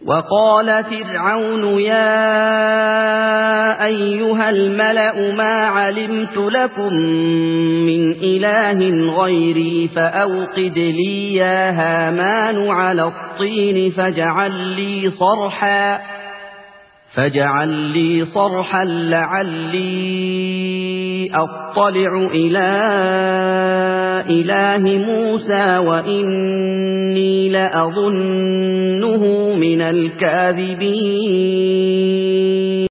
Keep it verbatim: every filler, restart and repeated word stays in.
وقال فرعون يا أيها الملأ ما علمت لكم من إله غيري فأوقد لي يا هامان على الطين فاجعل لي صرحا فاجعل لي صرحا لعلي أطلع إلى إله موسى وإني لأظنه من الكاذبين.